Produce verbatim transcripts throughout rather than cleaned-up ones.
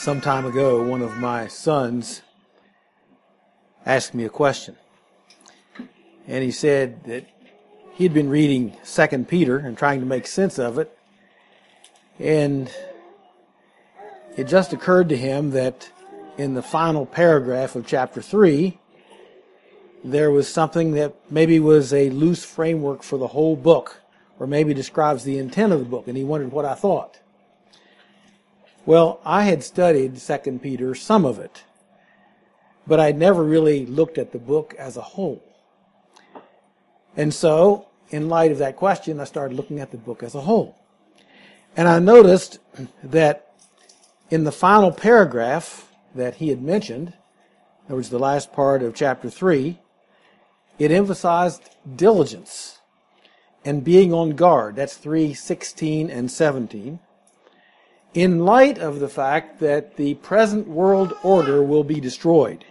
Some time ago, one of my sons asked me a question. And he said that he'd been reading Second Peter and trying to make sense of it. And it just occurred to him that in the final paragraph of chapter three, there was something that maybe was a loose framework for the whole book, or maybe describes the intent of the book, and he wondered what I thought. Well, I had studied Second Peter, some of it, but I'd never really looked at the book as a whole. And so, in light of that question, I started looking at the book as a whole. And I noticed that in the final paragraph that he had mentioned, in other words, the last part of chapter three, it emphasized diligence and being on guard. That's three sixteen and seventeen. In light of the fact that the present world order will be destroyed.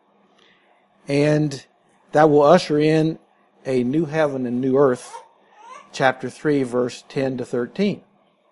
And that will usher in a new heaven and new earth, chapter three, verse ten to thirteen.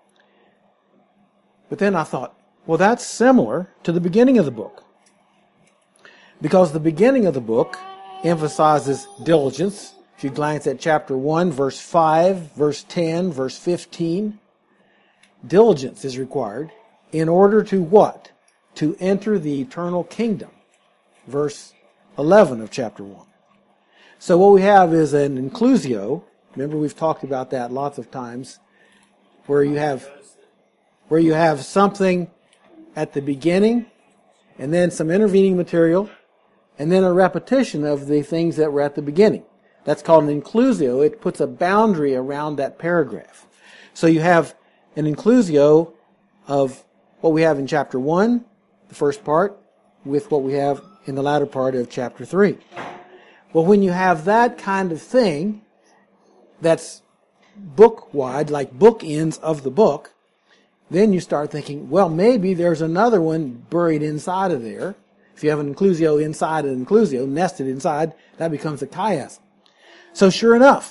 But then I thought, well, that's similar to the beginning of the book. Because the beginning of the book emphasizes diligence. If you glance at chapter one, verse five, verse ten, verse fifteen, diligence is required in order to what? To enter the eternal kingdom. Verse eleven of chapter one. So what we have is an inclusio. Remember, we've talked about that lots of times, where you have where you have something at the beginning, and then some intervening material, and then a repetition of the things that were at the beginning. That's called an inclusio. It puts a boundary around that paragraph. So you have an inclusio of what we have in chapter one, the first part, with what we have in the latter part of chapter three. Well, when you have that kind of thing that's book-wide, like bookends of the book, then you start thinking, well, maybe there's another one buried inside of there. If you have an inclusio inside an inclusio, nested inside, that becomes a chiasm. So sure enough,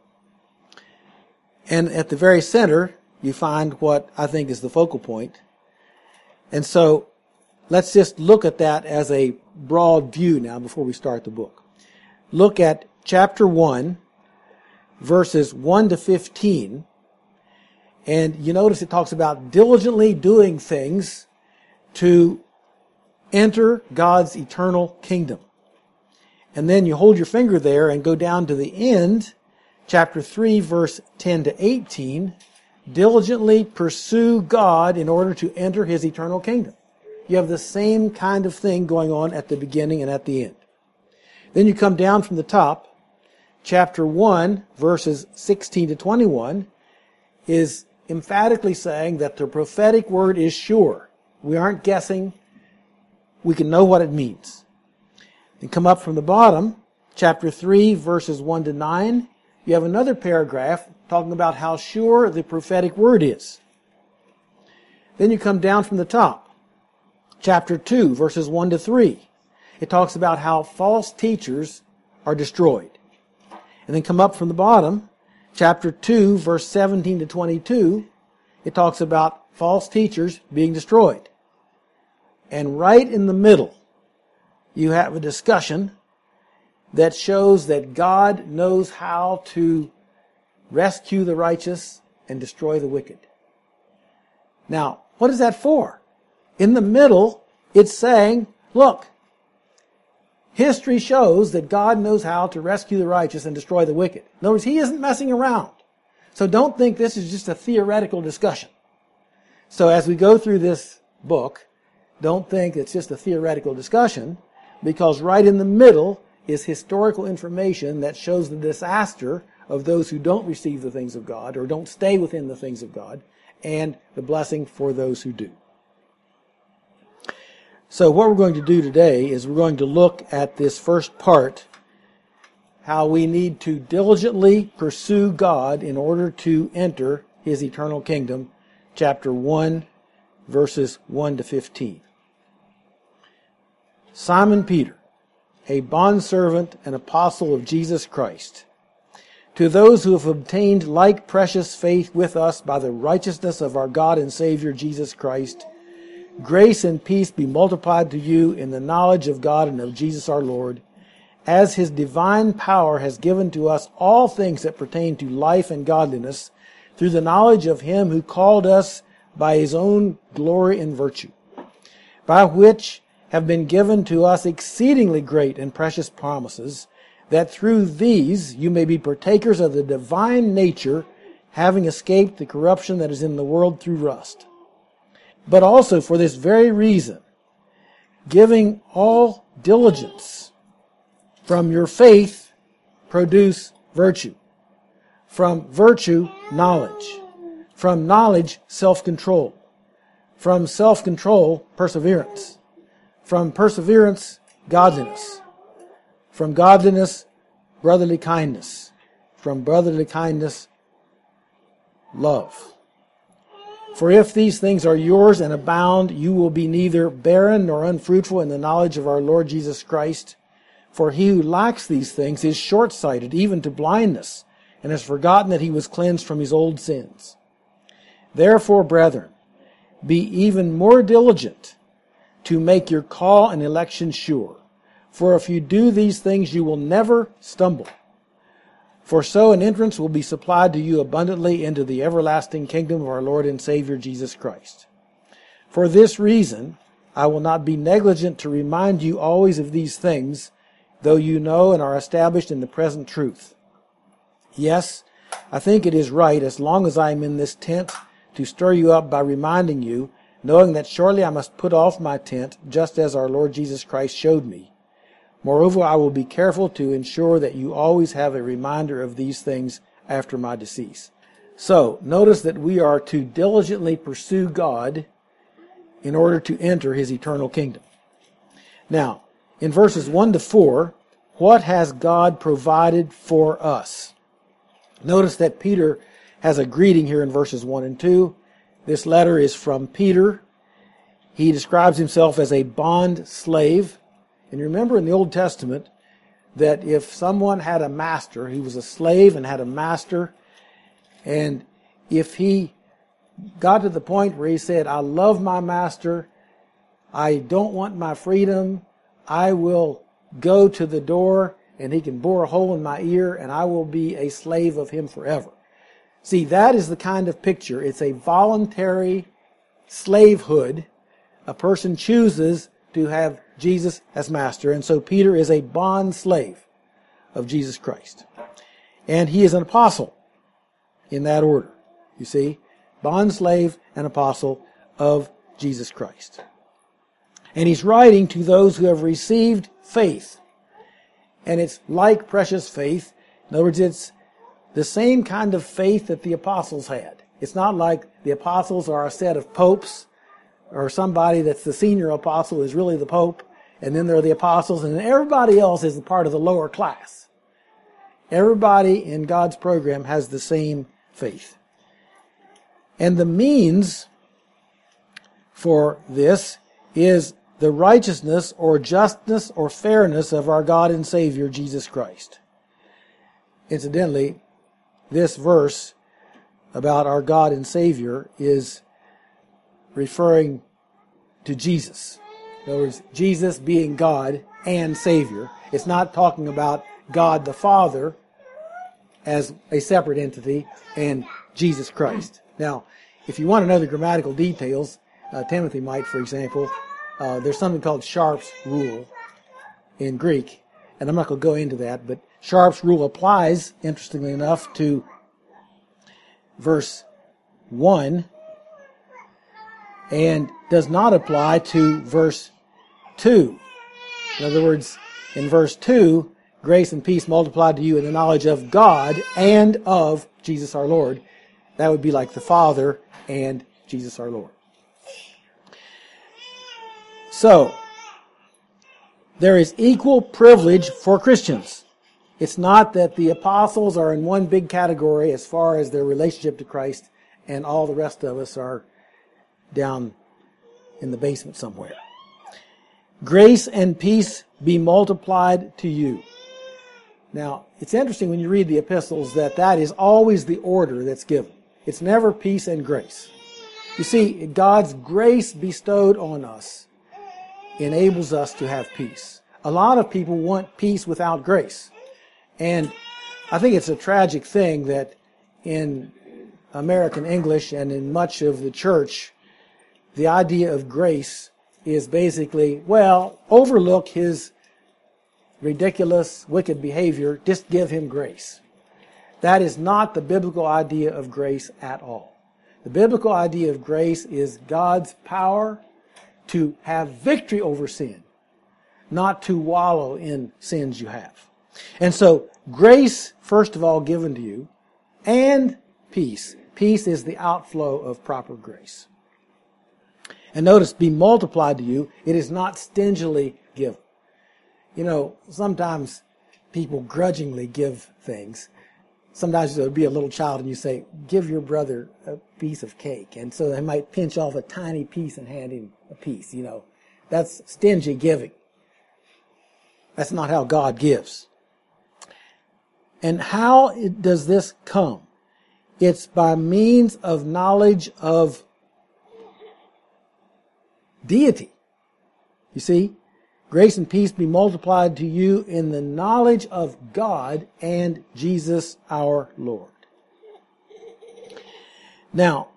and at the very center, you find what I think is the focal point. And so let's just look at that as a broad view now before we start the book. Look at chapter one, verses one to fifteen. And you notice it talks about diligently doing things to enter God's eternal kingdom. And then you hold your finger there and go down to the end, chapter three, verse ten to eighteen. Diligently pursue God in order to enter His eternal kingdom. You have the same kind of thing going on at the beginning and at the end. Then you come down from the top. Chapter one, verses sixteen to twenty-one, is emphatically saying that the prophetic word is sure. We aren't guessing. We can know what it means. Then come up from the bottom, chapter three, verses one to nine. You have another paragraph talking about how sure the prophetic word is. Then you come down from the top, chapter two, verses one to three. It talks about how false teachers are destroyed. And then come up from the bottom, chapter two, verse seventeen to twenty-two. It talks about false teachers being destroyed. And right in the middle, you have a discussion that shows that God knows how to rescue the righteous and destroy the wicked. Now, what is that for? In the middle, it's saying, look, history shows that God knows how to rescue the righteous and destroy the wicked. In other words, He isn't messing around. So don't think this is just a theoretical discussion. So as we go through this book, don't think it's just a theoretical discussion, because right in the middle is historical information that shows the disaster of those who don't receive the things of God or don't stay within the things of God, and the blessing for those who do. So what we're going to do today is we're going to look at this first part, how we need to diligently pursue God in order to enter His eternal kingdom, chapter one, verses one to fifteen. Simon Peter, a bondservant and apostle of Jesus Christ, to those who have obtained like precious faith with us by the righteousness of our God and Savior Jesus Christ, Grace and peace be multiplied to you in the knowledge of God and of Jesus our Lord, as his divine power has given to us all things that pertain to life and godliness, through the knowledge of him who called us by his own glory and virtue, by which have been given to us exceedingly great and precious promises, that through these you may be partakers of the divine nature, having escaped the corruption that is in the world through lust. But also for this very reason, giving all diligence, from your faith produce virtue, from virtue knowledge, from knowledge self-control, from self-control perseverance, from perseverance godliness, from godliness brotherly kindness, from brotherly kindness love. For if these things are yours and abound, you will be neither barren nor unfruitful in the knowledge of our Lord Jesus Christ. For he who lacks these things is short-sighted, even to blindness, and has forgotten that he was cleansed from his old sins. Therefore, brethren, be even more diligent to make your call and election sure. For if you do these things, you will never stumble. For so an entrance will be supplied to you abundantly into the everlasting kingdom of our Lord and Savior Jesus Christ. For this reason, I will not be negligent to remind you always of these things, though you know and are established in the present truth. Yes, I think it is right, as long as I am in this tent, to stir you up by reminding you, knowing that shortly I must put off my tent, just as our Lord Jesus Christ showed me. Moreover, I will be careful to ensure that you always have a reminder of these things after my decease. So, notice that we are to diligently pursue God in order to enter his eternal kingdom. Now, in verses one to four, what has God provided for us? Notice that Peter has a greeting here in verses one and two. This letter is from Peter. He describes himself as a bond slave. And remember in the Old Testament that if someone had a master, he was a slave and had a master, and if he got to the point where he said, I love my master, I don't want my freedom, I will go to the door and he can bore a hole in my ear and I will be a slave of him forever. See, that is the kind of picture. It's a voluntary slavehood. A person chooses to have Jesus as master, and so Peter is a bond slave of Jesus Christ. And he is an apostle in that order. You see, bond slave and apostle of Jesus Christ. And he's writing to those who have received faith. And it's like precious faith. In other words, it's the same kind of faith that the apostles had. It's not like the apostles are a set of popes, or somebody that's the senior apostle is really the pope, and then there are the apostles, and then everybody else is a part of the lower class. Everybody in God's program has the same faith. And the means for this is the righteousness or justness or fairness of our God and Savior, Jesus Christ. Incidentally, this verse about our God and Savior is referring to Jesus. In other words, Jesus being God and Savior. It's not talking about God the Father as a separate entity and Jesus Christ. Now, if you want to know the grammatical details, uh, Timothy might, for example, uh, there's something called Sharp's rule in Greek, and I'm not going to go into that, but Sharp's rule applies, interestingly enough, to verse one, and does not apply to verse two. In other words, in verse two, grace and peace multiplied to you in the knowledge of God and of Jesus our Lord. That would be like the Father and Jesus our Lord. So, there is equal privilege for Christians. It's not that the apostles are in one big category as far as their relationship to Christ, and all the rest of us are down in the basement somewhere. Grace and peace be multiplied to you. Now, it's interesting when you read the epistles that that is always the order that's given. It's never peace and grace. You see, God's grace bestowed on us enables us to have peace. A lot of people want peace without grace. And I think it's a tragic thing that in American English and in much of the church, the idea of grace is basically, well, overlook his ridiculous, wicked behavior, just give him grace. That is not the biblical idea of grace at all. The biblical idea of grace is God's power to have victory over sin, not to wallow in sins you have. And so, grace, first of all, given to you, and peace. Peace is the outflow of proper grace. And notice, be multiplied to you. It is not stingily given. You know, sometimes people grudgingly give things. Sometimes there'll be a little child and you say, give your brother a piece of cake. And so they might pinch off a tiny piece and hand him a piece, you know. That's stingy giving. That's not how God gives. And how does this come? It's by means of knowledge of deity. You see? Grace and peace be multiplied to you in the knowledge of God and Jesus our Lord. Now,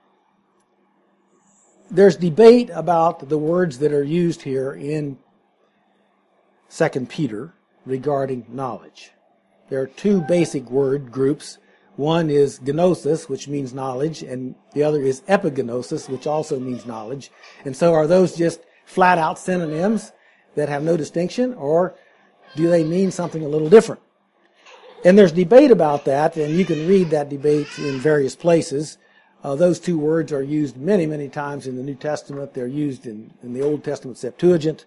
there's debate about the words that are used here in Second Peter regarding knowledge. There are two basic word groups. One is gnosis, which means knowledge, and the other is epignosis, which also means knowledge. And so are those just flat out synonyms that have no distinction, or do they mean something a little different? And there's debate about that, and you can read that debate in various places. Uh, those two words are used many, many times in the New Testament. They're used in, in the Old Testament Septuagint.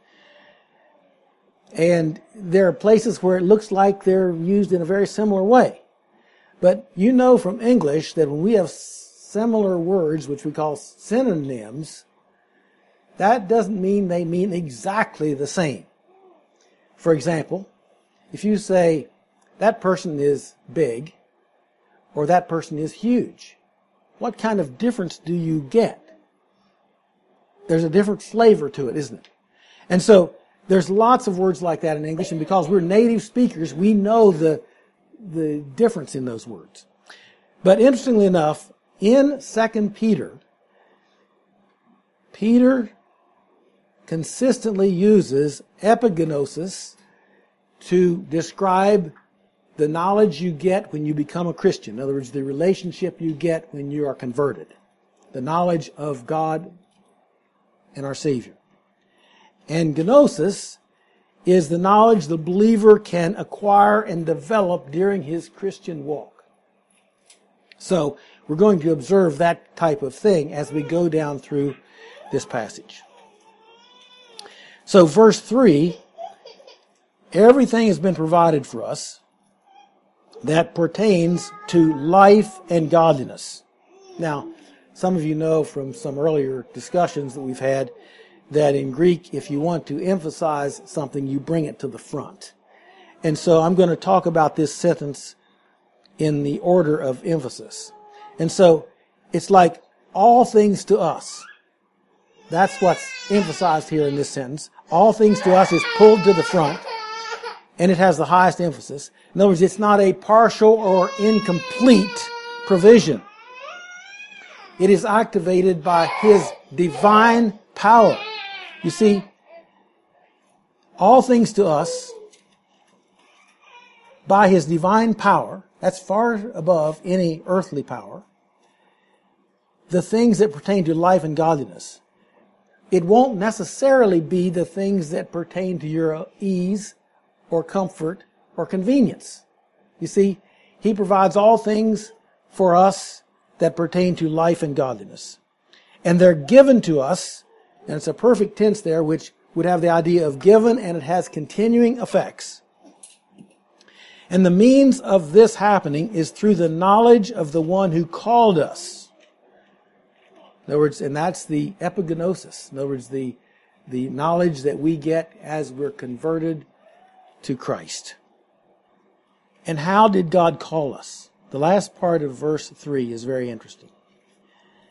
And there are places where it looks like they're used in a very similar way. But you know from English that when we have similar words, which we call synonyms, that doesn't mean they mean exactly the same. For example, if you say, that person is big, or that person is huge, what kind of difference do you get? There's a different flavor to it, isn't it? And so, there's lots of words like that in English, and because we're native speakers, we know the, the difference in those words. But interestingly enough, in Second Peter, Peter consistently uses epignosis to describe the knowledge you get when you become a Christian. In other words, the relationship you get when you are converted. The knowledge of God and our Savior. And gnosis is the knowledge the believer can acquire and develop during his Christian walk. So, we're going to observe that type of thing as we go down through this passage. So, verse three, everything has been provided for us that pertains to life and godliness. Now, some of you know from some earlier discussions that we've had that in Greek, if you want to emphasize something, you bring it to the front. And so I'm going to talk about this sentence in the order of emphasis. And so it's like all things to us. That's what's emphasized here in this sentence. All things to us is pulled to the front, and it has the highest emphasis. In other words, it's not a partial or incomplete provision. It is activated by His divine power. You see, all things to us, by His divine power, that's far above any earthly power, the things that pertain to life and godliness. It won't necessarily be the things that pertain to your ease or comfort or convenience. You see, He provides all things for us that pertain to life and godliness. And they're given to us, and it's a perfect tense there, which would have the idea of given, and it has continuing effects. And the means of this happening is through the knowledge of the one who called us. In other words, and that's the epignosis. In other words, the, the knowledge that we get as we're converted to Christ. And how did God call us? The last part of verse three is very interesting.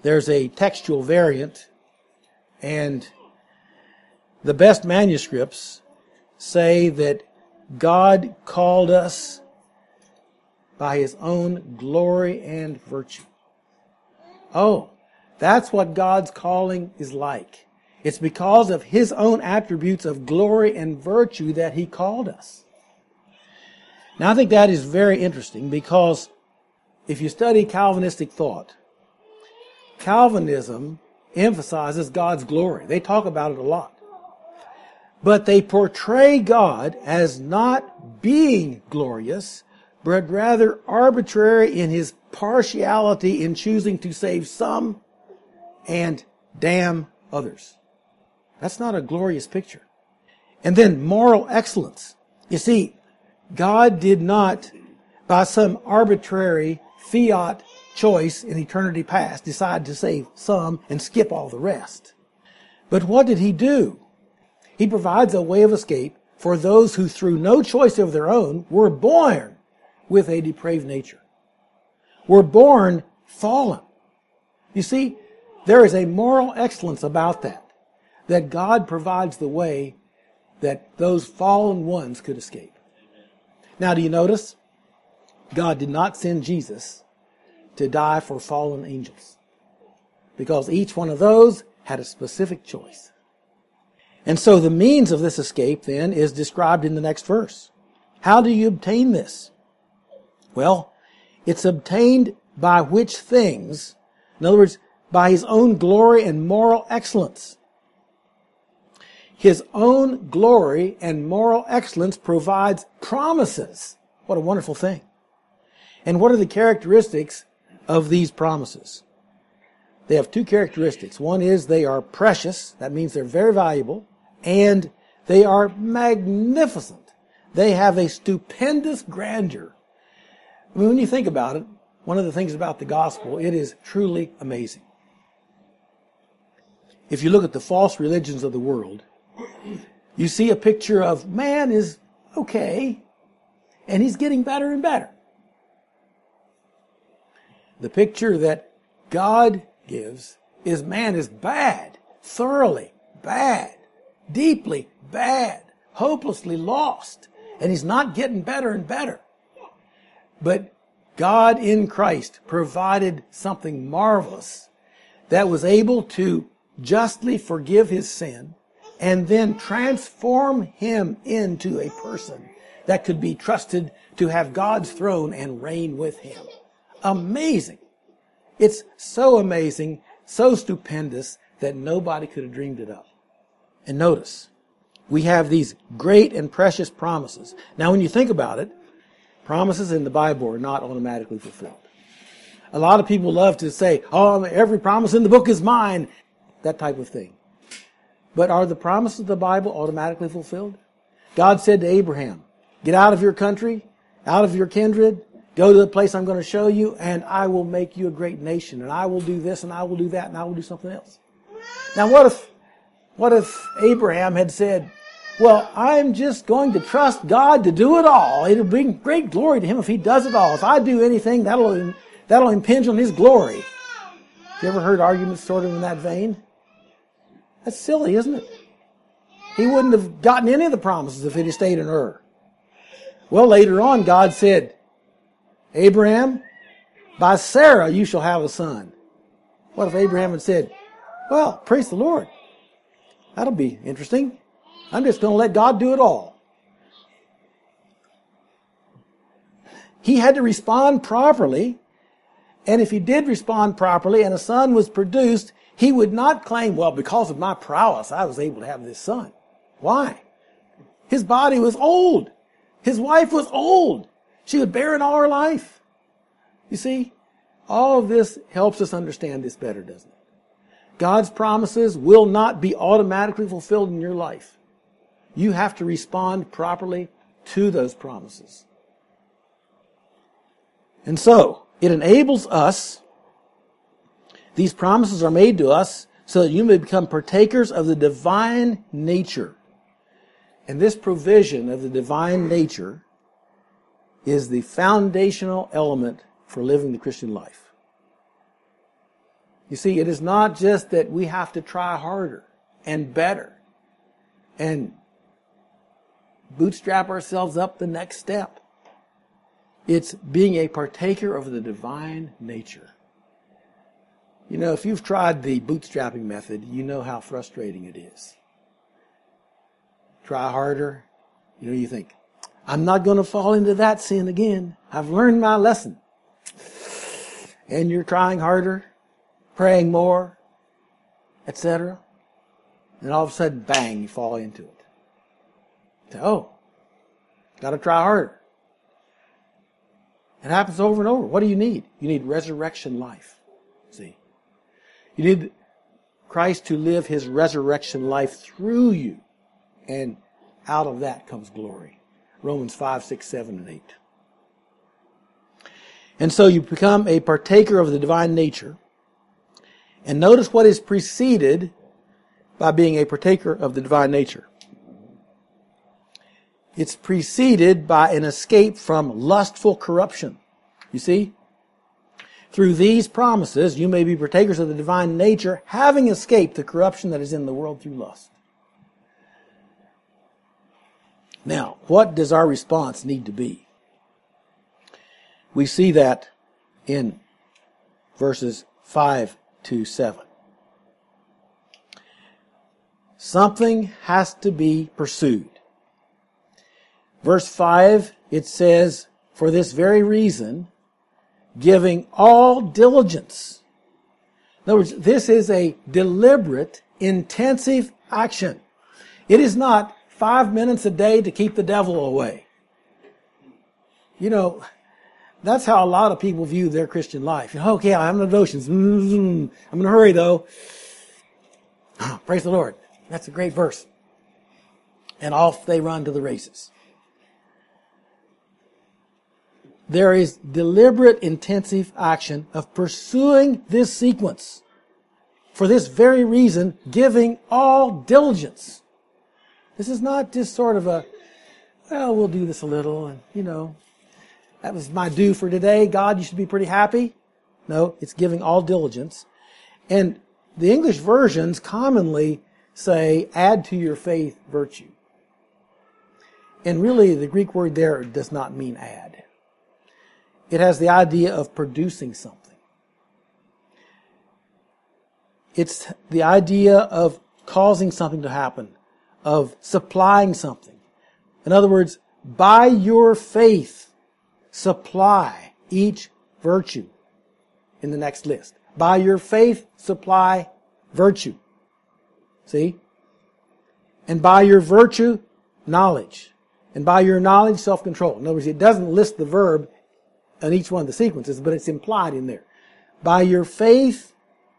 there's a textual variant, and the best manuscripts say that God called us by His own glory and virtue. Oh, that's what God's calling is like. It's because of His own attributes of glory and virtue that He called us. Now, I think that is very interesting because if you study Calvinistic thought, Calvinism emphasizes God's glory. They talk about it a lot. But they portray God as not being glorious, but rather arbitrary in His partiality in choosing to save some and damn others. That's not a glorious picture. And then moral excellence. You see, God did not, by some arbitrary fiat choice in eternity past, decide to save some and skip all the rest. But what did He do? He provides a way of escape for those who, through no choice of their own, were born with a depraved nature. Were born fallen. You see, there is a moral excellence about that, that God provides the way that those fallen ones could escape. Now, do you notice? God did not send Jesus to die for fallen angels, because each one of those had a specific choice. And so the means of this escape then is described in the next verse. How do you obtain this? Well, it's obtained by which things? In other words, by His own glory and moral excellence. His own glory and moral excellence provides promises. What a wonderful thing. And what are the characteristics of these promises? They have two characteristics. One is they are precious. That means they're very valuable. And they are magnificent. They have a stupendous grandeur. I mean, when you think about it, one of the things about the gospel, it is truly amazing. If you look at the false religions of the world, you see a picture of man is okay, and he's getting better and better. The picture that God gives is man is bad, thoroughly bad, deeply bad, hopelessly lost, and he's not getting better and better. But God in Christ provided something marvelous that was able to justly forgive his sin and then transform him into a person that could be trusted to have God's throne and reign with him. Amazing. It's so amazing, so stupendous that nobody could have dreamed it up. And notice, we have these great and precious promises. Now, when you think about it, promises in the Bible are not automatically fulfilled. A lot of people love to say, oh, every promise in the book is mine, that type of thing. But are the promises of the Bible automatically fulfilled? God said to Abraham, get out of your country, out of your kindred, go to the place I'm going to show you, and I will make you a great nation, and I will do this, and I will do that, and I will do something else. Now, what if, what if Abraham had said, well, I'm just going to trust God to do it all. It'll bring great glory to him if he does it all. If I do anything, that'll, that'll impinge on his glory. Have you ever heard arguments sort of in that vein? That's silly, isn't it? He wouldn't have gotten any of the promises if he had stayed in Ur. Well, later on, God said, Abraham, by Sarah you shall have a son. What if Abraham had said, well, praise the Lord. That'll be interesting. I'm just going to let God do it all. He had to respond properly. And if he did respond properly and a son was produced, he would not claim, well, because of my prowess, I was able to have this son. Why? His body was old. His wife was old. She was barren all her life. You see, all of this helps us understand this better, doesn't it? God's promises will not be automatically fulfilled in your life. You have to respond properly to those promises. And so, it enables us, these promises are made to us so that you may become partakers of the divine nature. And this provision of the divine nature is the foundational element for living the Christian life. You see, it is not just that we have to try harder and better and bootstrap ourselves up the next step. It's being a partaker of the divine nature. You know, if you've tried the bootstrapping method, you know how frustrating it is. Try harder. You know, you think, I'm not going to fall into that sin again. I've learned my lesson. And you're trying harder, praying more, et cetera. And all of a sudden, bang, you fall into it. So, oh, got to try harder. It happens over and over. What do you need? You need resurrection life. See? You need Christ to live His resurrection life through you. And out of that comes glory. Romans five, six, seven, and eight. And so you become a partaker of the divine nature. And notice what is preceded by being a partaker of the divine nature. It's preceded by an escape from lustful corruption. You see? Through these promises, you may be partakers of the divine nature, having escaped the corruption that is in the world through lust. Now, what does our response need to be? We see that in verses five to seven. Something has to be pursued. Verse five, it says, for this very reason, giving all diligence. In other words, this is a deliberate, intensive action. It is not five minutes a day to keep the devil away. You know, that's how a lot of people view their Christian life. Okay, I have no devotions. I'm going to hurry though. Praise the Lord. That's a great verse. And off they run to the races. There is deliberate, intensive action of pursuing this sequence. For this very reason, giving all diligence. This is not just sort of a, well, we'll do this a little, and, you know, that was my due for today. God, you should be pretty happy. No, it's giving all diligence. And the English versions commonly say, add to your faith virtue. And really, the Greek word there does not mean add. It has the idea of producing something. It's the idea of causing something to happen, of supplying something. In other words, by your faith, supply each virtue in the next list. By your faith, supply virtue. See? And by your virtue, knowledge. And by your knowledge, self-control. In other words, it doesn't list the verb on each one of the sequences, but it's implied in there. By your faith,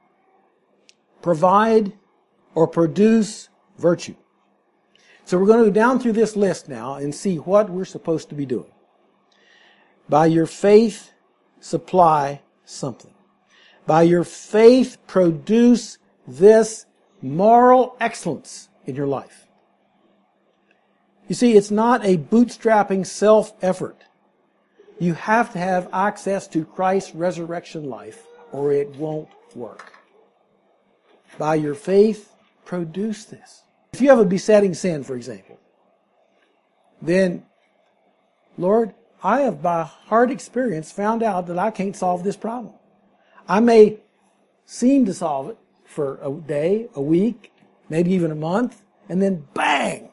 provide or produce virtue. So we're going to go down through this list now and see what we're supposed to be doing. By your faith, supply something. By your faith, produce this moral excellence in your life. You see, it's not a bootstrapping self-effort. You have to have access to Christ's resurrection life, or it won't work. By your faith, produce this. If you have a besetting sin, for example, then, Lord, I have by hard experience found out that I can't solve this problem. I may seem to solve it for a day, a week, maybe even a month, and then bang!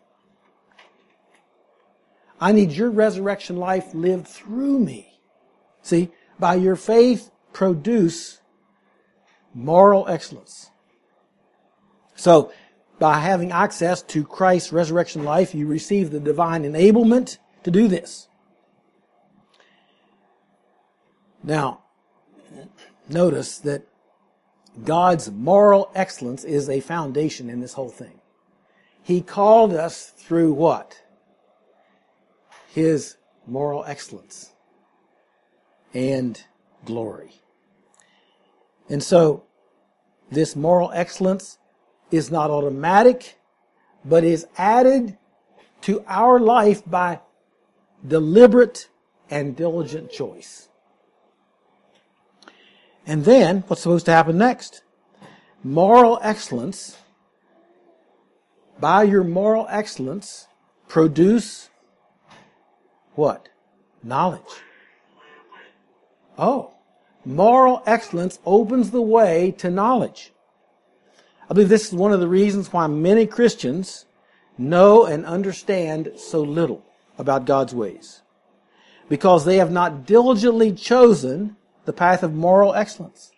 I need your resurrection life lived through me. See, by your faith, produce moral excellence. So, by having access to Christ's resurrection life, you receive the divine enablement to do this. Now, notice that God's moral excellence is a foundation in this whole thing. He called us through what? His moral excellence and glory. And so, this moral excellence is not automatic, but is added to our life by deliberate and diligent choice. And then, what's supposed to happen next? moral excellence, by your moral excellence, produce what? Knowledge. Oh, moral excellence opens the way to knowledge. I believe this is one of the reasons why many Christians know and understand so little about God's ways. Because they have not diligently chosen the path of moral excellence.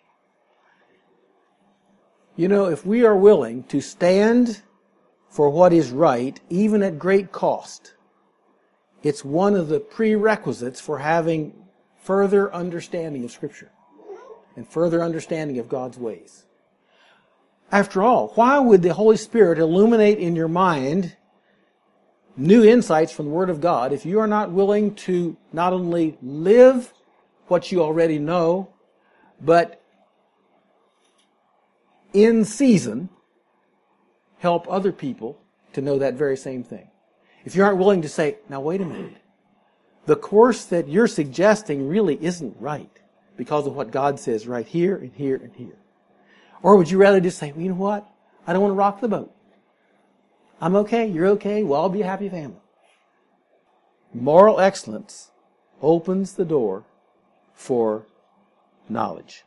You know, if we are willing to stand for what is right, even at great cost, it's one of the prerequisites for having further understanding of Scripture and further understanding of God's ways. After all, why would the Holy Spirit illuminate in your mind new insights from the Word of God if you are not willing to not only live what you already know, but in season help other people to know that very same thing? If you aren't willing to say, now wait a minute, the course that you're suggesting really isn't right because of what God says right here and here and here. Or would you rather just say, well, you know what? I don't want to rock the boat. I'm okay, you're okay, we'll all be a happy family. Moral excellence opens the door for knowledge.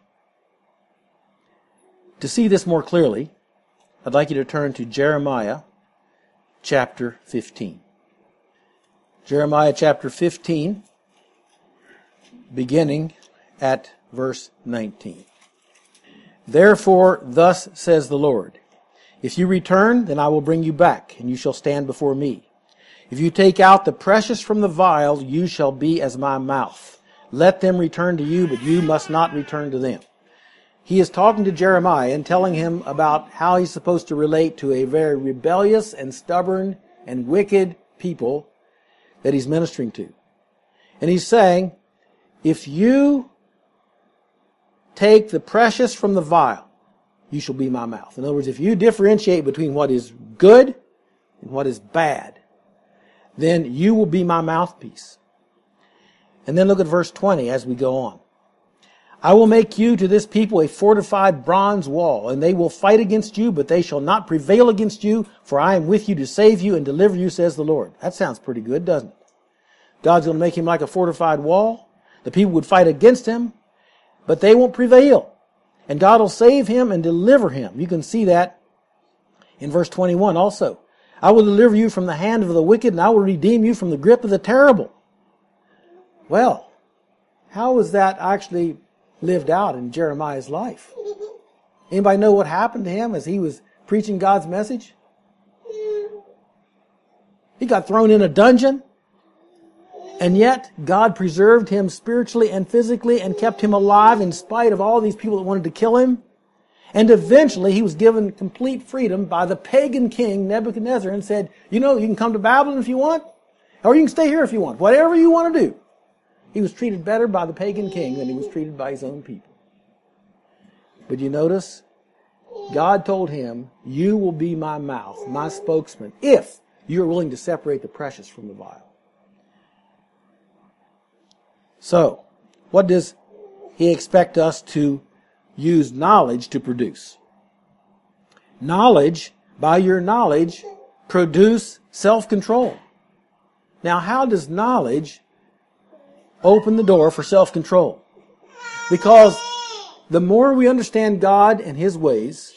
To see this more clearly, I'd like you to turn to Jeremiah chapter fifteen. Jeremiah chapter fifteen, beginning at verse nineteen. Therefore, thus says the Lord, if you return, then I will bring you back, and you shall stand before me. If you take out the precious from the vial, you shall be as my mouth. Let them return to you, but you must not return to them. He is talking to Jeremiah and telling him about how he's supposed to relate to a very rebellious and stubborn and wicked people that he's ministering to. And he's saying, if you take the precious from the vial, you shall be my mouth. In other words, if you differentiate between what is good and what is bad, then you will be my mouthpiece. And then look at verse twenty as we go on. I will make you to this people a fortified bronze wall, and they will fight against you, but they shall not prevail against you, for I am with you to save you and deliver you, says the Lord. That sounds pretty good, doesn't it? God's going to make him like a fortified wall. The people would fight against him, but they won't prevail. And God will save him and deliver him. You can see that in verse twenty-one also. I will deliver you from the hand of the wicked, and I will redeem you from the grip of the terrible. Well, how was that actually lived out in Jeremiah's life? Anybody know what happened to him as he was preaching God's message? He got thrown in a dungeon, and yet God preserved him spiritually and physically and kept him alive in spite of all these people that wanted to kill him. And eventually he was given complete freedom by the pagan king Nebuchadnezzar and said, you know, you can come to Babylon if you want, or you can stay here if you want, whatever you want to do. He was treated better by the pagan king than he was treated by his own people. But you notice, God told him, you will be my mouth, my spokesman, if you're willing to separate the precious from the vile. So, what does he expect us to use knowledge to produce? Knowledge, by your knowledge, produce self-control. Now, how does knowledge open the door for self-control? Because the more we understand God and His ways,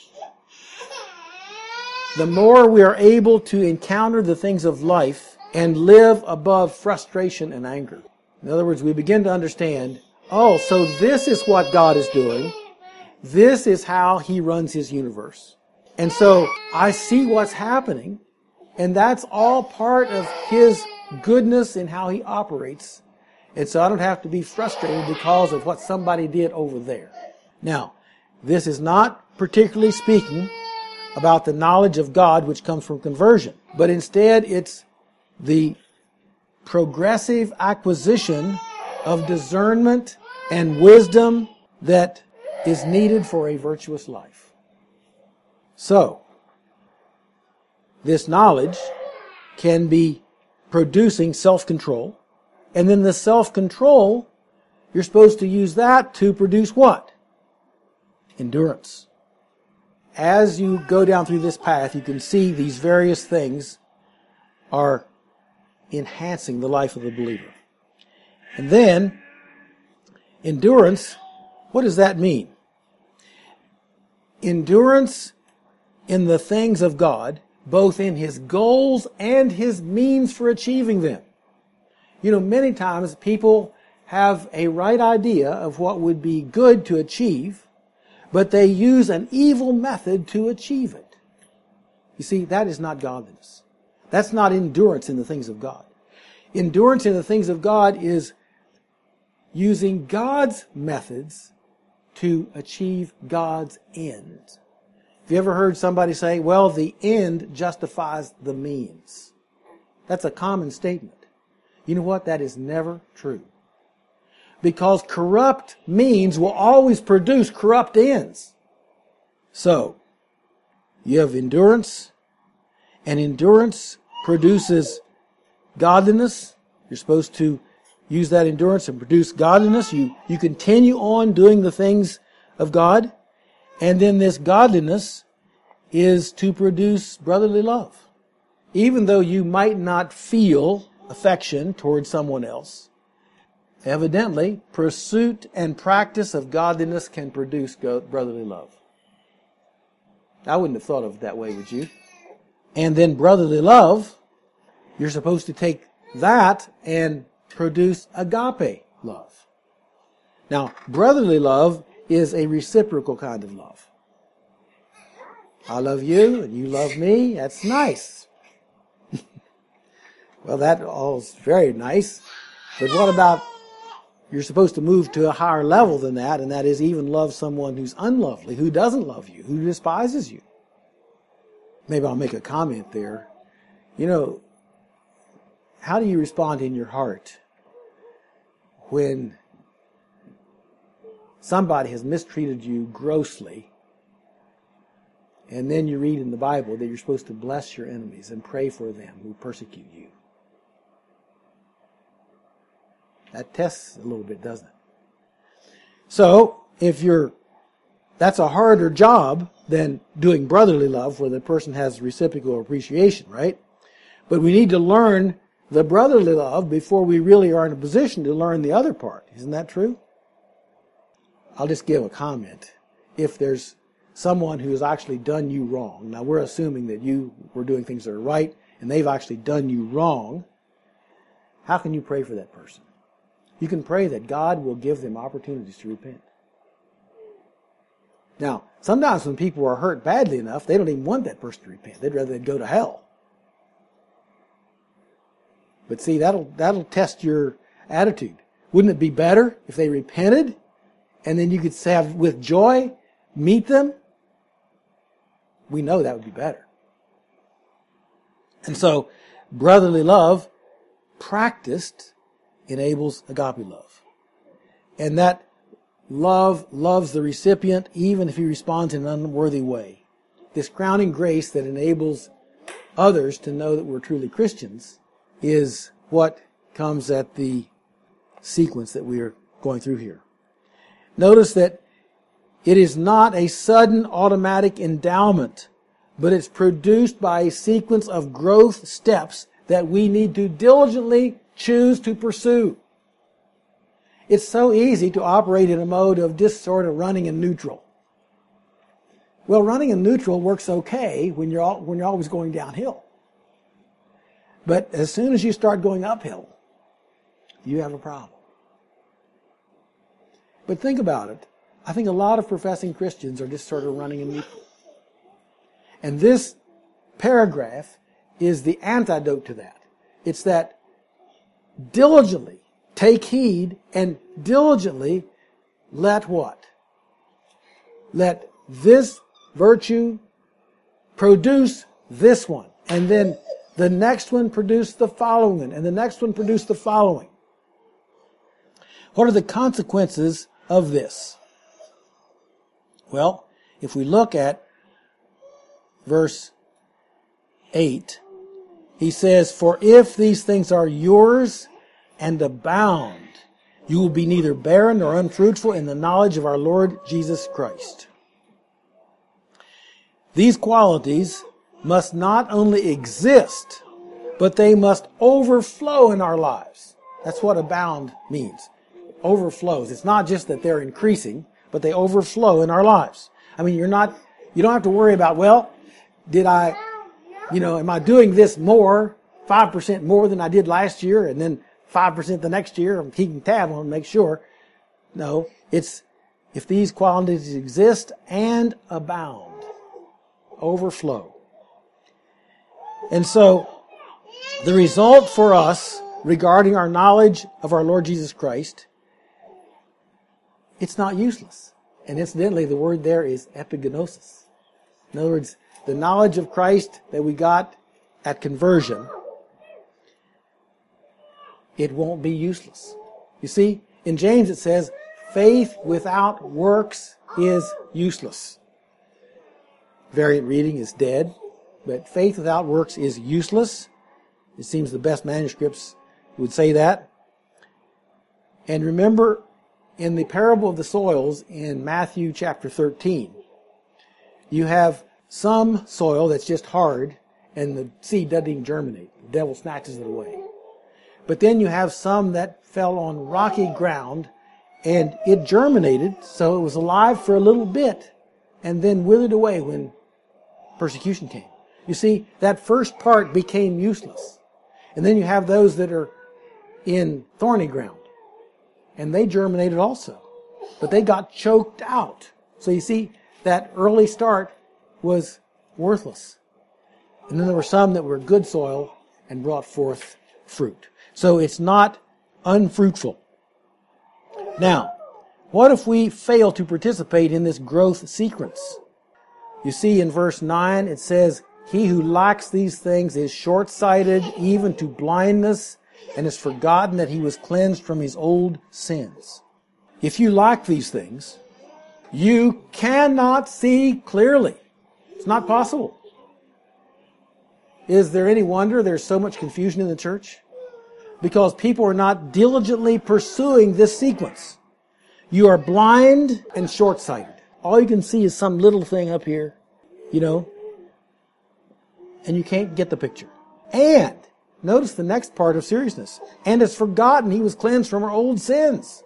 the more we are able to encounter the things of life and live above frustration and anger. In other words, we begin to understand, oh, so this is what God is doing. This is how He runs His universe. And so I see what's happening, and that's all part of His goodness in how He operates. And so I don't have to be frustrated because of what somebody did over there. Now, this is not particularly speaking about the knowledge of God which comes from conversion, but instead it's the progressive acquisition of discernment and wisdom that is needed for a virtuous life. So, this knowledge can be producing self-control, and then the self-control, you're supposed to use that to produce what? Endurance. as you go down through this path, you can see these various things are enhancing the life of the believer. And then, endurance, what does that mean? Endurance in the things of God, both in His goals and His means for achieving them. You know, many times people have a right idea of what would be good to achieve, but they use an evil method to achieve it. You see, that is not godliness. That's not endurance in the things of God. Endurance in the things of God is using God's methods to achieve God's end. Have you ever heard somebody say, well, the end justifies the means? That's a common statement. You know what? That is never true. Because corrupt means will always produce corrupt ends. So, you have endurance, and endurance produces godliness. You're supposed to use that endurance and produce godliness. You, you continue on doing the things of God. And then this godliness is to produce brotherly love. Even though you might not feel affection towards someone else, evidently, pursuit and practice of godliness can produce brotherly love. I wouldn't have thought of it that way, would you? And then brotherly love, you're supposed to take that and produce agape love. Now, brotherly love is a reciprocal kind of love. I love you and you love me. That's nice. Well, that all is very nice. But what about you're supposed to move to a higher level than that, and that is even love someone who's unlovely, who doesn't love you, who despises you. Maybe I'll make a comment there. You know, how do you respond in your heart when somebody has mistreated you grossly, and then you read in the Bible that you're supposed to bless your enemies and pray for them who persecute you? That tests a little bit, doesn't it? So, if you're, that's a harder job than doing brotherly love where the person has reciprocal appreciation, right? But we need to learn the brotherly love before we really are in a position to learn the other part. Isn't that true? I'll just give a comment. If there's someone who has actually done you wrong, now we're assuming that you were doing things that are right and they've actually done you wrong, how can you pray for that person? You can pray that God will give them opportunities to repent. Now, sometimes when people are hurt badly enough, they don't even want that person to repent. They'd rather they'd go to hell. But see, that'll that'll test your attitude. Wouldn't it be better if they repented and then you could have with joy meet them? We know that would be better. And so, brotherly love practiced enables agape love. And that love loves the recipient even if he responds in an unworthy way. This crowning grace that enables others to know that we're truly Christians is what comes at the sequence that we are going through here. Notice that it is not a sudden automatic endowment, but it's produced by a sequence of growth steps that we need to diligently choose to pursue. It's so easy to operate in a mode of just sort of running in neutral. Well, running in neutral works okay when you're all, when you're always going downhill. But as soon as you start going uphill, you have a problem. But think about it. I think a lot of professing Christians are just sort of running in neutral. And this paragraph is the antidote to that. It's that diligently take heed and diligently let what? Let this virtue produce this one. And then the next one produce the following one. And the next one produce the following. What are the consequences of this? Well, if we look at verse eight, he says, "For if these things are yours and abound, you will be neither barren nor unfruitful in the knowledge of our Lord Jesus Christ." These qualities must not only exist, but they must overflow in our lives. That's what abound means. Overflows. It's not just that they're increasing, but they overflow in our lives. I mean, you're not, you don't have to worry about, well, did I, you know, am I doing this more, five percent more than I did last year, and then five percent the next year? I'm keeping tab on to make sure. No, it's, if these qualities exist and abound, overflow. And so, the result for us regarding our knowledge of our Lord Jesus Christ, it's not useless. And incidentally, the word there is epigenosis. In other words, the knowledge of Christ that we got at conversion, it won't be useless. You see, in James it says, faith without works is useless. Variant reading is dead, but faith without works is useless. It seems the best manuscripts would say that. And remember, in the parable of the soils in Matthew chapter thirteen, you have some soil that's just hard and the seed doesn't even germinate. The devil snatches it away. But then you have some that fell on rocky ground and it germinated, so it was alive for a little bit and then withered away when persecution came. You see, that first part became useless. And then you have those that are in thorny ground. And they germinated also. But they got choked out. So you see, that early start was worthless. And then there were some that were good soil and brought forth fruit. So it's not unfruitful. Now, what if we fail to participate in this growth sequence? You see in verse nine it says, he who lacks these things is short-sighted even to blindness, and has forgotten that he was cleansed from his old sins. If you lack these things, you cannot see clearly. It's not possible. Is there any wonder there's so much confusion in the church? Because people are not diligently pursuing this sequence. You are blind and short-sighted. All you can see is some little thing up here, you know, and you can't get the picture. And notice the next part of seriousness. And has forgotten he was cleansed from our old sins.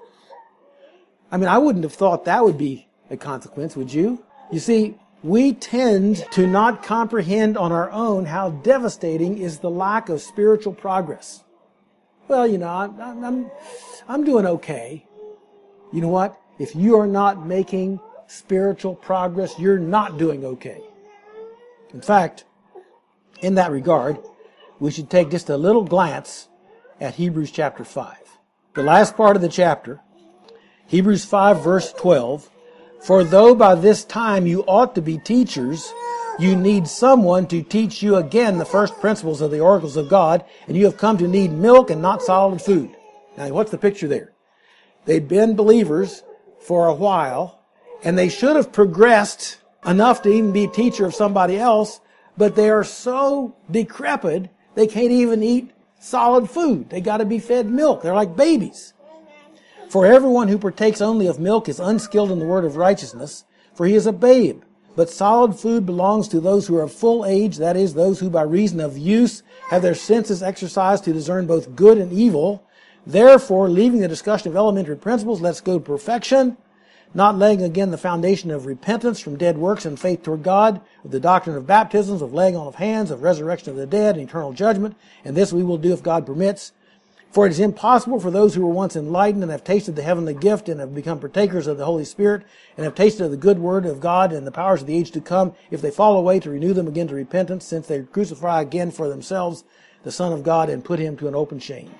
I mean, I wouldn't have thought that would be a consequence, would you? You see, we tend to not comprehend on our own how devastating is the lack of spiritual progress. Well, you know, I'm, I'm, I'm doing okay. You know what? If you are not making spiritual progress, you're not doing okay. In fact, in that regard, we should take just a little glance at Hebrews chapter five. The last part of the chapter, Hebrews five verse twelve, for though by this time you ought to be teachers, you need someone to teach you again the first principles of the oracles of God, and you have come to need milk and not solid food. Now, what's the picture there? They'd been believers for a while, and they should have progressed enough to even be a teacher of somebody else, but they are so decrepit, they can't even eat solid food. They got to be fed milk. They're like babies. For everyone who partakes only of milk is unskilled in the word of righteousness, for he is a babe. But solid food belongs to those who are of full age, that is, those who by reason of use have their senses exercised to discern both good and evil. Therefore, leaving the discussion of elementary principles, let's go to perfection, not laying again the foundation of repentance from dead works and faith toward God, with the doctrine of baptisms, of laying on of hands, of resurrection of the dead, and eternal judgment. And this we will do if God permits. For it is impossible for those who were once enlightened and have tasted the heavenly gift and have become partakers of the Holy Spirit and have tasted of the good word of God and the powers of the age to come, if they fall away, to renew them again to repentance, since they crucify again for themselves the Son of God and put him to an open shame.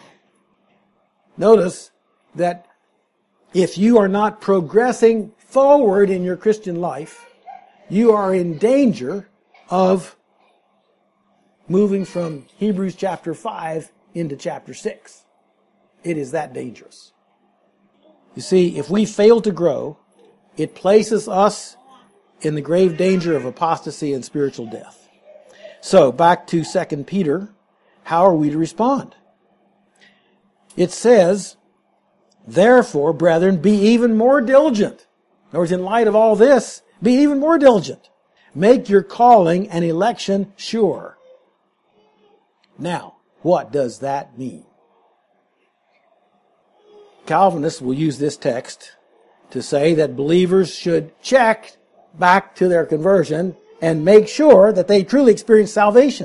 Notice that if you are not progressing forward in your Christian life, you are in danger of moving from Hebrews chapter five into chapter six. It is that dangerous. You see, if we fail to grow, it places us in the grave danger of apostasy and spiritual death. So, back to Second Peter, how are we to respond? It says, therefore, brethren, be even more diligent. In other words, in light of all this, be even more diligent. Make your calling and election sure. Now, what does that mean? Calvinists will use this text to say that believers should check back to their conversion and make sure that they truly experience salvation.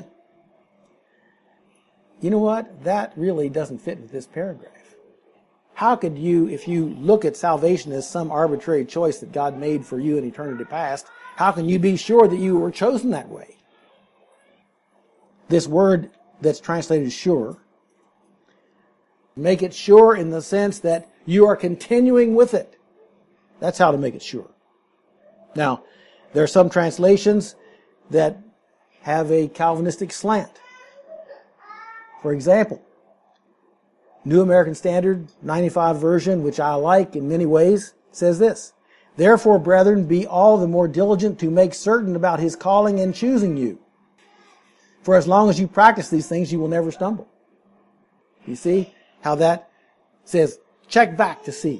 You know what? That really doesn't fit with this paragraph. How could you, if you look at salvation as some arbitrary choice that God made for you in eternity past, how can you be sure that you were chosen that way? This word that's translated sure, make it sure in the sense that you are continuing with it. That's how to make it sure. Now, there are some translations that have a Calvinistic slant. For example, New American Standard ninety-five version, which I like in many ways, says this: "Therefore, brethren, be all the more diligent to make certain about his calling and choosing you. For as long as you practice these things, you will never stumble." You see how that says, check back to see.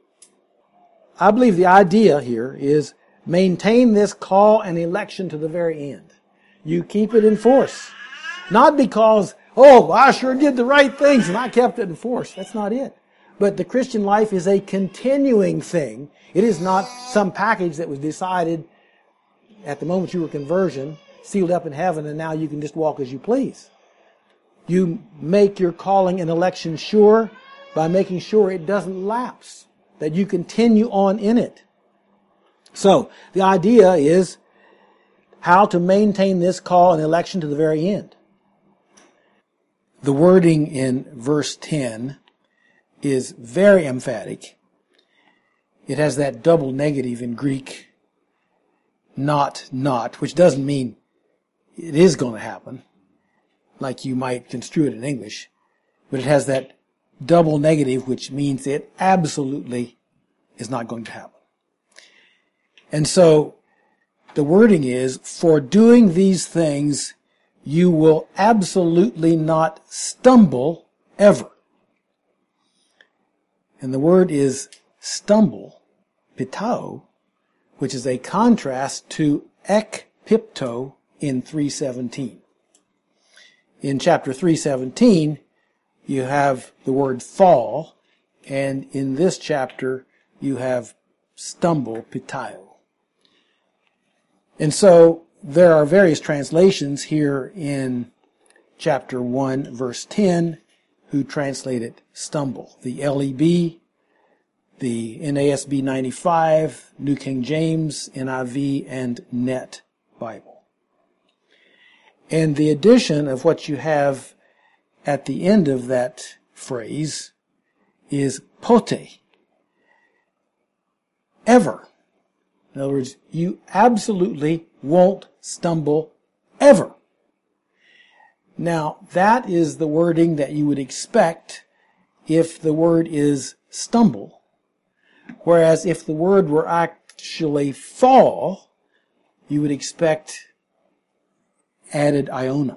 I believe the idea here is maintain this call and election to the very end. You keep it in force. Not because, oh, I sure did the right things and I kept it in force. That's not it. But the Christian life is a continuing thing. It is not some package that was decided at the moment you were conversion, sealed up in heaven, and now you can just walk as you please. You make your calling and election sure by making sure it doesn't lapse, that you continue on in it. So, the idea is how to maintain this call and election to the very end. The wording in verse ten is very emphatic. It has that double negative in Greek, not, not, which doesn't mean it is going to happen, like you might construe it in English, but it has that double negative, which means it absolutely is not going to happen. And so, the wording is, for doing these things, you will absolutely not stumble ever. And the word is stumble, pitao, which is a contrast to ekpipto in three seventeen. In chapter three seventeen, you have the word fall, and in this chapter, you have stumble, pitao. And so, there are various translations here in chapter one, verse ten, who translate it stumble. The L E B, the N A S B ninety-five, New King James, N I V, and Net Bible. And the addition of what you have at the end of that phrase is pote. Ever. In other words, you absolutely won't stumble ever. Now, that is the wording that you would expect if the word is stumble. Whereas if the word were actually fall, you would expect added ionum.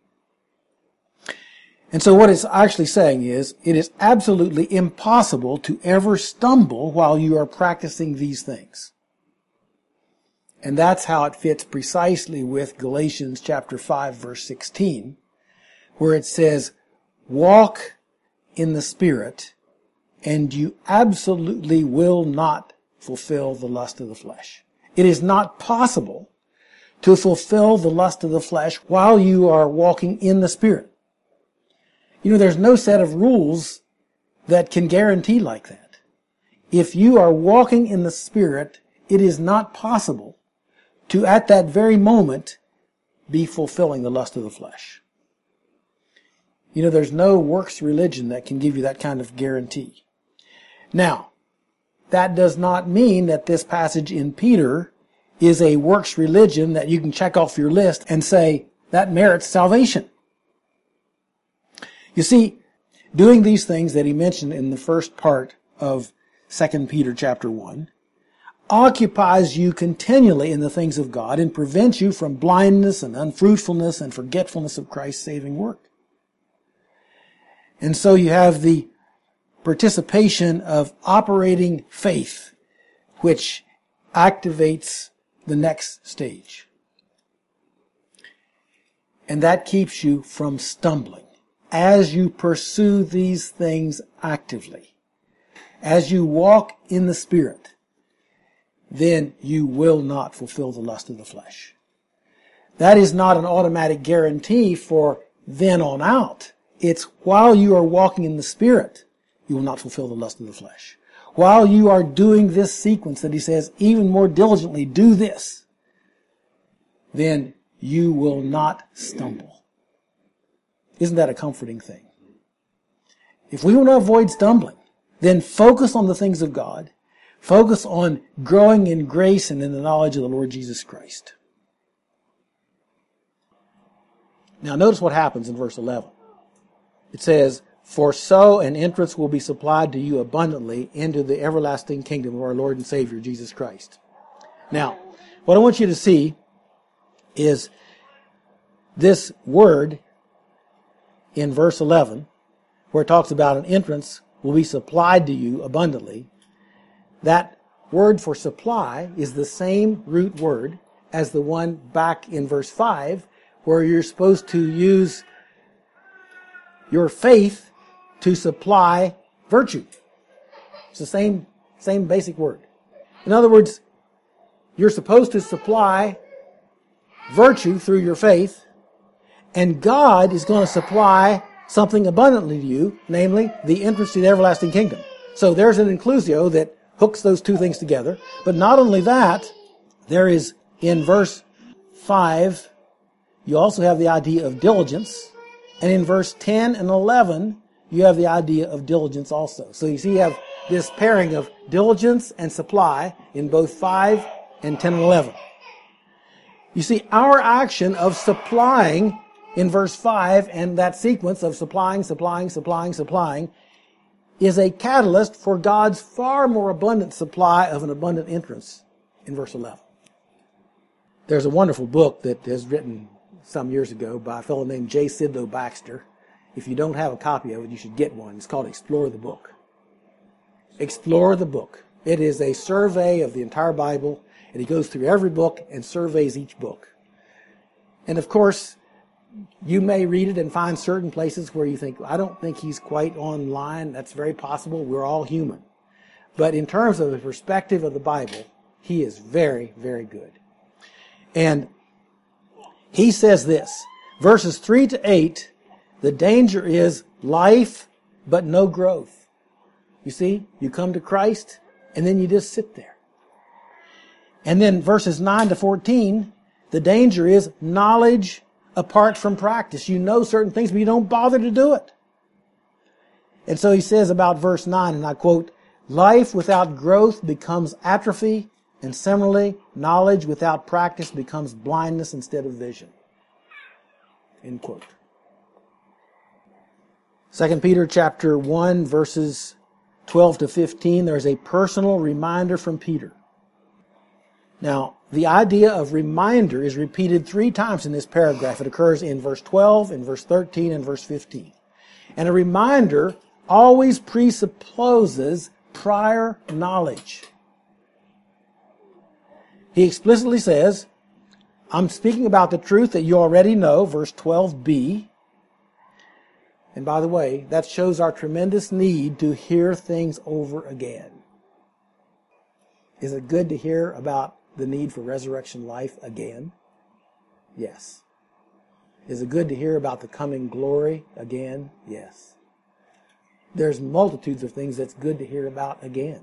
And so what it's actually saying is, it is absolutely impossible to ever stumble while you are practicing these things. And that's how it fits precisely with Galatians chapter five, verse sixteen, where it says, walk in the Spirit, and you absolutely will not fulfill the lust of the flesh. It is not possible to fulfill the lust of the flesh while you are walking in the Spirit. You know, there's no set of rules that can guarantee like that. If you are walking in the Spirit, it is not possible to, at that very moment, be fulfilling the lust of the flesh. You know, there's no works religion that can give you that kind of guarantee. Now, that does not mean that this passage in Peter is a works religion that you can check off your list and say, that merits salvation. You see, doing these things that he mentioned in the first part of Second Peter chapter one occupies you continually in the things of God and prevents you from blindness and unfruitfulness and forgetfulness of Christ's saving work. And so you have the participation of operating faith, which activates the next stage. And that keeps you from stumbling as you pursue these things actively. As you walk in the Spirit, then you will not fulfill the lust of the flesh. That is not an automatic guarantee for then on out. It's while you are walking in the Spirit, you will not fulfill the lust of the flesh. While you are doing this sequence that he says, even more diligently do this, then you will not stumble. Isn't that a comforting thing? If we want to avoid stumbling, then focus on the things of God. Focus on growing in grace and in the knowledge of the Lord Jesus Christ. Now notice what happens in verse eleven. It says, for so an entrance will be supplied to you abundantly into the everlasting kingdom of our Lord and Savior, Jesus Christ. Now, what I want you to see is this word in verse eleven, where it talks about an entrance will be supplied to you abundantly. That word for supply is the same root word as the one back in verse five, where you're supposed to use your faith to supply virtue. It's the same, same basic word. In other words, you're supposed to supply virtue through your faith, and God is going to supply something abundantly to you, namely the entrance to the everlasting kingdom. So there's an inclusio that hooks those two things together. But not only that, there is in verse five, you also have the idea of diligence. And in verse ten and eleven, you have the idea of diligence also. So you see you have this pairing of diligence and supply in both five and ten and eleven. You see, our action of supplying in verse five and that sequence of supplying, supplying, supplying, supplying is a catalyst for God's far more abundant supply of an abundant entrance in verse eleven. There's a wonderful book that is written some years ago by a fellow named J. Sidlow Baxter. If you don't have a copy of it, you should get one. It's called Explore the Book. Explore the Book. It is a survey of the entire Bible, and he goes through every book and surveys each book. And of course, you may read it and find certain places where you think, I don't think he's quite on line. That's very possible. We're all human. But in terms of the perspective of the Bible, he is very, very good. And he says this, verses three to eight, the danger is life but no growth. You see, you come to Christ and then you just sit there. And then verses nine to fourteen, the danger is knowledge apart from practice. You know certain things, but you don't bother to do it. And so he says about verse nine, and I quote, life without growth becomes atrophy, and similarly, knowledge without practice becomes blindness instead of vision. End quote. Second Peter chapter one, verses twelve to fifteen, there's a personal reminder from Peter. Now, the idea of reminder is repeated three times in this paragraph. It occurs in verse twelve, in verse thirteen, and verse fifteen. And a reminder always presupposes prior knowledge. He explicitly says, I'm speaking about the truth that you already know, verse twelve b. And by the way, that shows our tremendous need to hear things over again. Is it good to hear about the need for resurrection life again? Yes. Is it good to hear about the coming glory again? Yes. There's multitudes of things that's good to hear about again.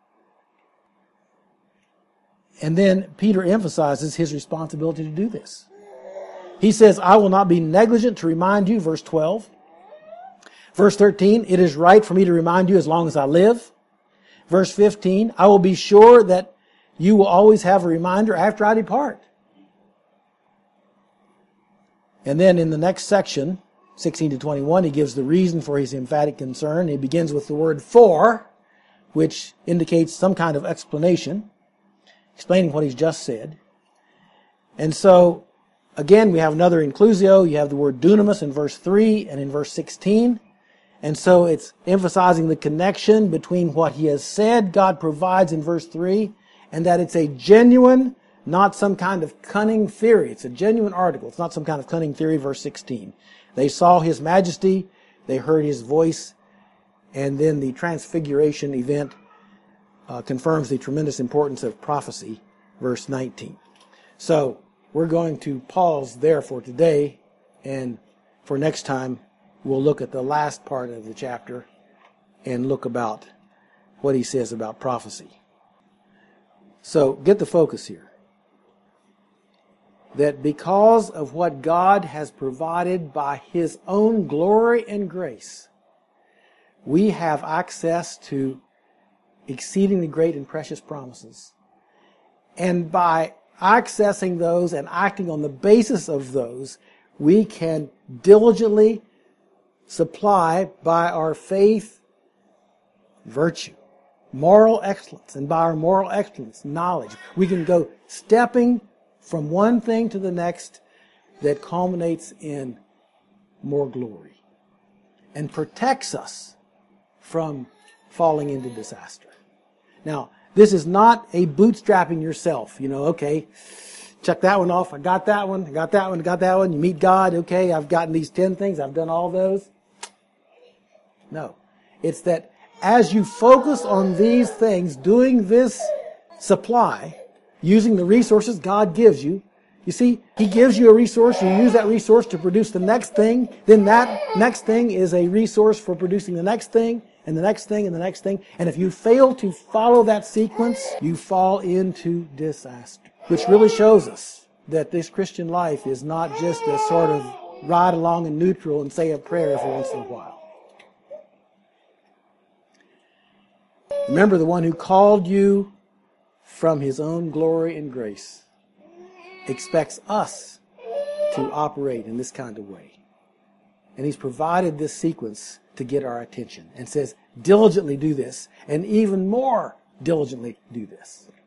And then Peter emphasizes his responsibility to do this. He says, I will not be negligent to remind you, verse twelve. Verse thirteen, it is right for me to remind you as long as I live. Verse fifteen, I will be sure that you will always have a reminder after I depart. And then in the next section, sixteen to twenty-one, he gives the reason for his emphatic concern. He begins with the word for, which indicates some kind of explanation, explaining what he's just said. And so, again, we have another inclusio. You have the word dunamis in verse three and in verse sixteen. And so it's emphasizing the connection between what he has said God provides in verse three, and that it's a genuine, not some kind of cunning theory. It's a genuine article. It's not some kind of cunning theory, verse sixteen. They saw his majesty, they heard his voice, and then the transfiguration event uh, confirms the tremendous importance of prophecy, verse nineteen. So, we're going to pause there for today, and for next time, we'll look at the last part of the chapter and look about what he says about prophecy. So, get the focus here. That because of what God has provided by his own glory and grace, we have access to exceedingly great and precious promises. And by accessing those and acting on the basis of those, we can diligently supply by our faith virtue, moral excellence, and by our moral excellence, knowledge. We can go stepping from one thing to the next that culminates in more glory and protects us from falling into disaster. Now, this is not a bootstrapping yourself. You know, okay, check that one off. I got that one. I got that one. I got that one. You meet God. Okay, I've gotten these ten things. I've done all those. No. It's that as you focus on these things, doing this supply, using the resources God gives you, you see, he gives you a resource, you use that resource to produce the next thing, then that next thing is a resource for producing the next thing, and the next thing, and the next thing. And if you fail to follow that sequence, you fall into disaster. Which really shows us that this Christian life is not just a sort of ride along in neutral and say a prayer every once in a while. Remember, the one who called you from his own glory and grace expects us to operate in this kind of way. And he's provided this sequence to get our attention and says, diligently do this, and even more diligently do this.